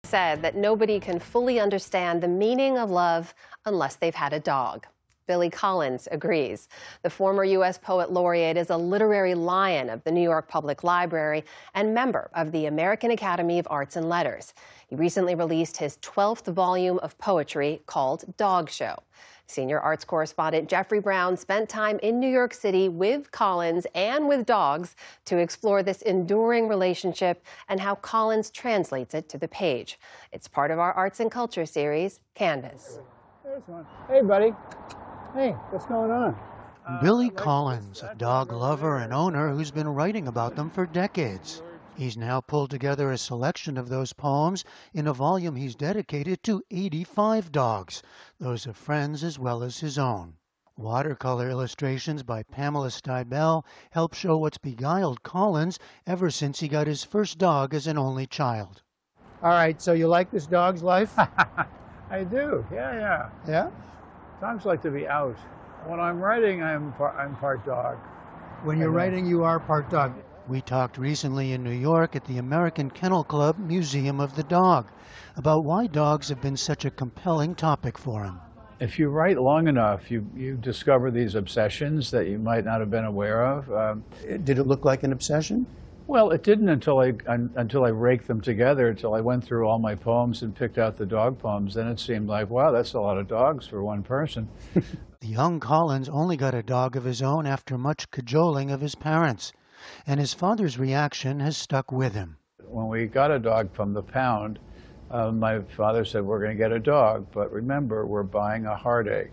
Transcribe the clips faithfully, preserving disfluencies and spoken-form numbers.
said that nobody can fully understand the meaning of love unless they've had a dog. Billy Collins agrees. The former U S Poet Laureate is a literary lion of the New York Public Library and member of the American Academy of Arts and Letters. He recently released his twelfth volume of poetry called Dog Show. Senior arts correspondent Jeffrey Brown spent time in New York City with Collins and with dogs to explore this enduring relationship and how Collins translates it to the page. It's part of our Arts and Culture series, Canvas. There's one. Hey, buddy. Hey, what's going on? Billy Collins, a dog lover and owner who's been writing about them for decades. He's now pulled together a selection of those poems in a volume he's dedicated to eighty-five dogs, those of friends as well as his own. Watercolor illustrations by Pamela Stibel help show what's beguiled Collins ever since he got his first dog as an only child. All right, so you like this dog's life? I do, yeah, yeah. Yeah? Dogs like to be out. When I'm writing, I'm part, I'm part dog. When you're writing, you are part dog. We talked recently in New York at the American Kennel Club Museum of the Dog about why dogs have been such a compelling topic for him. If you write long enough, you, you discover these obsessions that you might not have been aware of. Um, Did it look like an obsession? well, it didn't until I, un, until I raked them together, until I went through all my poems and picked out the dog poems. Then it seemed like, wow, that's a lot of dogs for one person. The young Collins only got a dog of his own after much cajoling of his parents, and his father's reaction has stuck with him. When we got a dog from the pound, uh, my father said, we're going to get a dog, but remember, we're buying a heartache,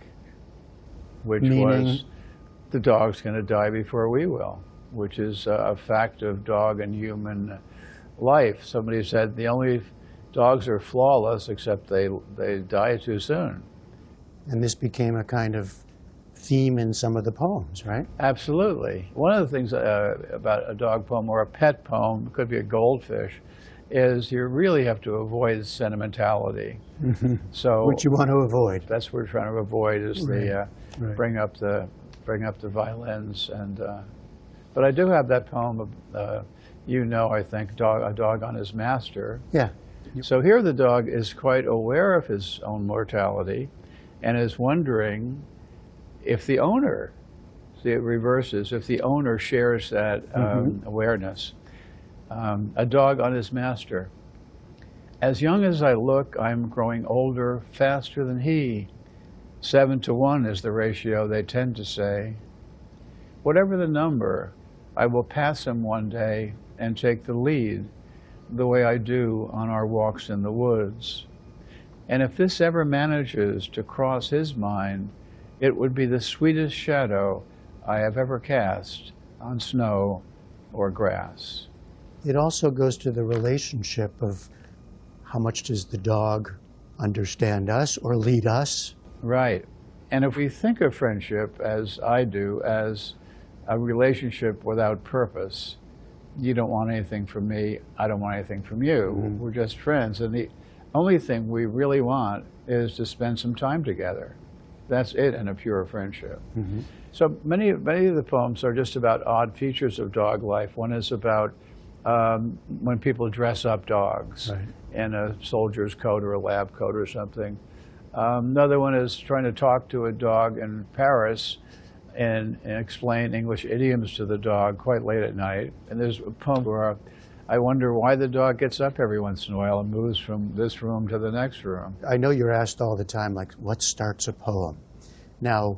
which Meaning? was the dog's going to die before we will, which is a fact of dog and human life. Somebody said the only dogs are flawless except they, they die too soon. And this became a kind of theme in some of the poems, right? Absolutely. One of the things uh, about a dog poem or a pet poem, it could be a goldfish, is you really have to avoid sentimentality. Mm-hmm. So Which you want to avoid. that's what we're trying to avoid is Right. the uh, Right. bring up the bring up the violins and. Uh, but I do have that poem of, uh, you know, I think, dog, A Dog on His Master. Yeah. So here the dog is quite aware of his own mortality and is wondering if the owner, see it reverses, if the owner shares that um, Mm-hmm. awareness. Um, a dog on his master. As young as I look, I'm growing older faster than he. Seven to one is the ratio they tend to say. Whatever the number, I will pass him one day and take the lead, the way I do on our walks in the woods. And if this ever manages to cross his mind, it would be the sweetest shadow I have ever cast on snow or grass. It also goes to the relationship of how much does the dog understand us or lead us? Right. And if we think of friendship, as I do, as a relationship without purpose, you don't want anything from me, I don't want anything from you. Mm-hmm. We're just friends. And the only thing we really want is to spend some time together. That's it in a pure friendship. Mm-hmm. So many, many of the poems are just about odd features of dog life. One is about um, when people dress up dogs Right. in a soldier's coat or a lab coat or something. Um, another one is trying to talk to a dog in Paris and, and explain English idioms to the dog quite late at night. And there's a poem where I wonder why the dog gets up every once in a while and moves from this room to the next room. I know you're asked all the time, like, what starts a poem? Now,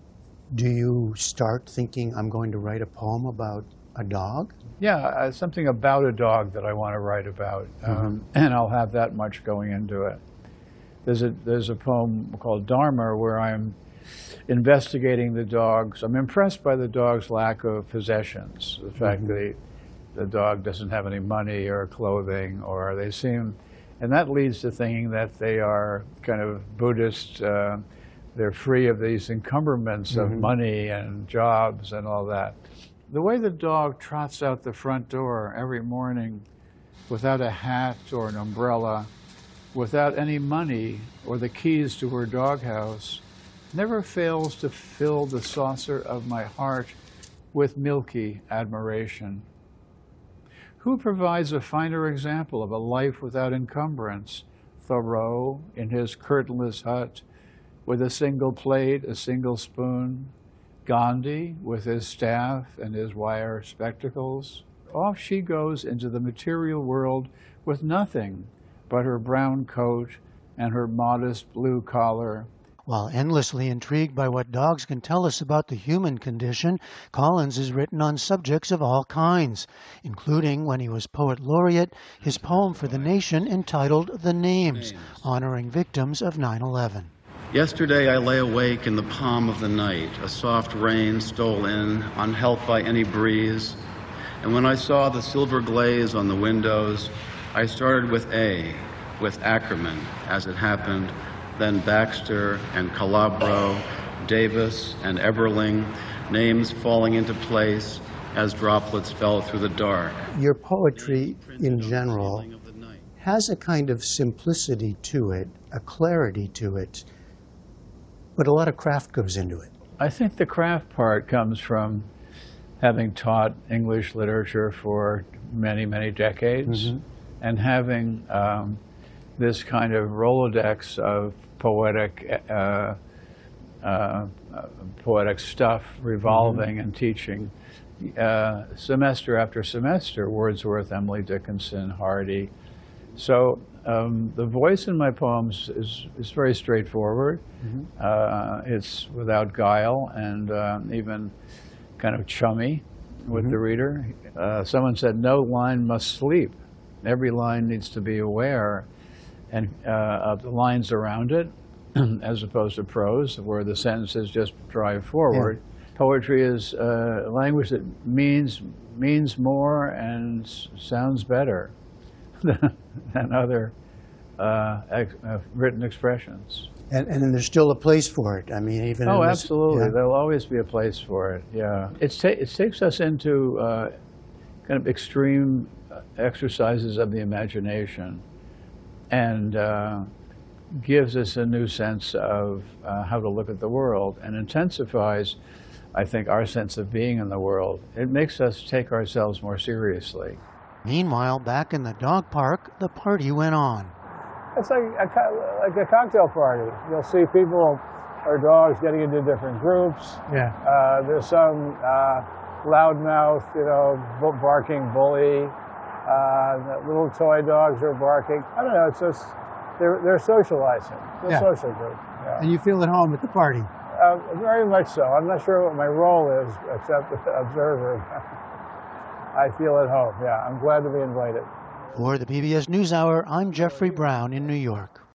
do you start thinking, I'm going to write a poem about a dog? Yeah, uh, something about a dog that I want to write about, um, mm-hmm. and I'll have that much going into it. There's a, there's a poem called Dharma where I'm investigating the dogs. I'm impressed by the dog's lack of possessions, the fact mm-hmm. that he, the dog doesn't have any money or clothing, or they seem, and that leads to thinking that they are kind of Buddhist, uh, they're free of these encumberments mm-hmm. of money and jobs and all that. The way the dog trots out the front door every morning without a hat or an umbrella, without any money or the keys to her doghouse, never fails to fill the saucer of my heart with milky admiration. Who provides a finer example of a life without encumbrance? Thoreau in his curtainless hut with a single plate, a single spoon. Gandhi with his staff and his wire spectacles. Off she goes into the material world with nothing but her brown coat and her modest blue collar. While endlessly intrigued by what dogs can tell us about the human condition, Collins has written on subjects of all kinds, including, when he was poet laureate, his poem for the nation entitled The Names, honoring victims of nine eleven. Yesterday I lay awake in the palm of the night. A soft rain stole in, unhelped by any breeze. And when I saw the silver glaze on the windows, I started with A, with Ackerman, as it happened, then Baxter and Calabro, Davis and Eberling, names falling into place as droplets fell through the dark. Your poetry, in general, has a kind of simplicity to it, a clarity to it, but a lot of craft goes into it. I think the craft part comes from having taught English literature for many, many decades, mm-hmm. and having um, this kind of Rolodex of poetic, uh, uh, poetic stuff revolving, mm-hmm. and teaching. Uh, semester after semester, Wordsworth, Emily Dickinson, Hardy. So um, the voice in my poems is, is very straightforward. Mm-hmm. uh, it's without guile and uh, even kind of chummy with mm-hmm. the reader. Uh, someone said, no line must sleep. Every line needs to be aware and uh, of the lines around it, as opposed to prose, where the sentences just drive forward. Yeah. Poetry is uh, language that means means more and s- sounds better than other uh, ex- uh, written expressions. And, and there's still a place for it. I mean, even oh, in this, absolutely. Yeah. There'll always be a place for it. Yeah, it's ta- it takes us into uh, kind of extreme exercises of the imagination, and uh, gives us a new sense of uh, how to look at the world, and intensifies, I think, our sense of being in the world. It makes us take ourselves more seriously. Meanwhile, back in the dog park, the party went on. It's like a, like a cocktail party. You'll see people or dogs getting into different groups. Yeah. Uh, there's some uh, loudmouth, you know, barking bully. Uh, the little toy dogs are barking. I don't know. It's just they're they're socializing. They're Yeah. a social group. Yeah. And you feel at home at the party. Uh, very much so. I'm not sure what my role is, except observer. I feel at home. Yeah, I'm glad to be invited. For the P B S NewsHour, I'm Jeffrey Brown in New York.